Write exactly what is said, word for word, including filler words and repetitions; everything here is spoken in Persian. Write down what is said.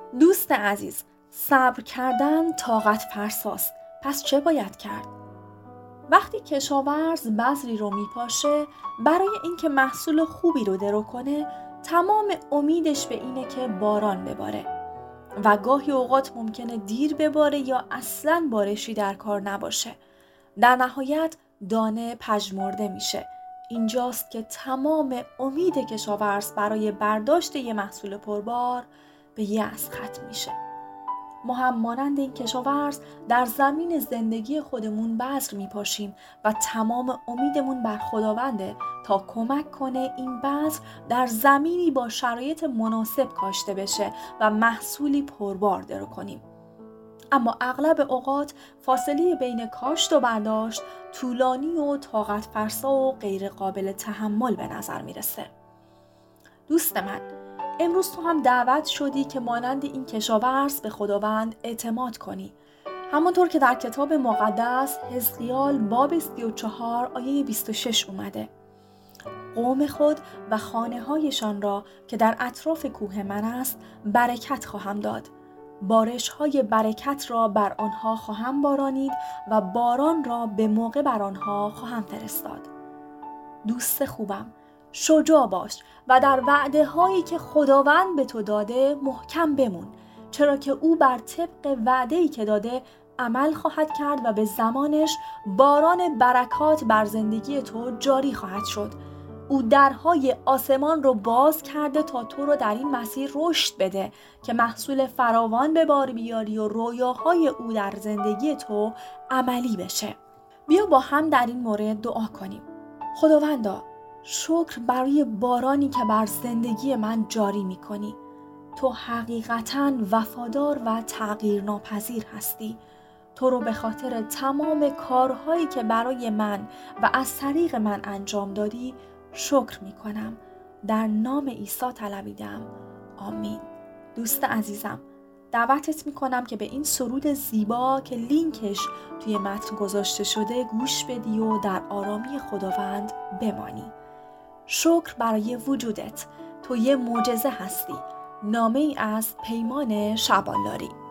دوست عزیز، صبر کردن طاقت فرساست. پس چه باید کرد؟ وقتی کشاورز بذری رو میپاشه، برای اینکه محصول خوبی رو درو کنه، تمام امیدش به اینه که باران بباره و گاهی اوقات ممکنه دیر بباره یا اصلاً بارشی در کار نباشه. در نهایت دانه پژمرده میشه. اینجاست که تمام امید کشاورز برای برداشت یه محصول پربار به یأس ختم میشه. ما هم مانند این کشاورز در زمین زندگی خودمون بذر میپاشیم و تمام امیدمون بر خداونده تا کمک کنه این بذر در زمینی با شرایط مناسب کاشته بشه و محصولی پربار درو کنیم. اما اغلب اوقات فاصله بین کاشت و برداشت طولانی و طاقت فرسا و غیر قابل تحمل به نظر میرسه. دوست من، امروز تو هم دعوت شدی که مانند این کشاورز به خداوند اعتماد کنی. همانطور که در کتاب مقدس حزقیال باب سی و چهار آیه بیست و شش اومده: قوم خود و خانه هایشان را که در اطراف کوه من است برکت خواهم داد. بارش های برکت را بر آنها خواهم بارانید و باران را به موقع بر آنها خواهم فرستاد. دوست خوبم، شجاع باش و در وعده هایی که خداوند به تو داده محکم بمون، چرا که او بر طبق وعده‌ای که داده عمل خواهد کرد و به زمانش باران برکات بر زندگی تو جاری خواهد شد. او درهای آسمان رو باز کرده تا تو رو در این مسیر رشد بده که محصول فراوان به بار بیاری و رویاهای او در زندگی تو عملی بشه. بیا با هم در این مورد دعا کنیم. خداوندا، شکر برای بارانی که بر زندگی من جاری می کنی. تو حقیقتاً وفادار و تغییر ناپذیر هستی. تو رو به خاطر تمام کارهایی که برای من و از طریق من انجام دادی شکر می کنم. در نام عیسی طلبیدم. آمین. دوست عزیزم، دعوتت می کنم که به این سرود زیبا که لینکش توی متن گذاشته شده گوش بدی و در آرامی خداوند بمانی. شکر برای وجودت. تو یه معجزه هستی. نامه ای از پیمان شعبانلاری.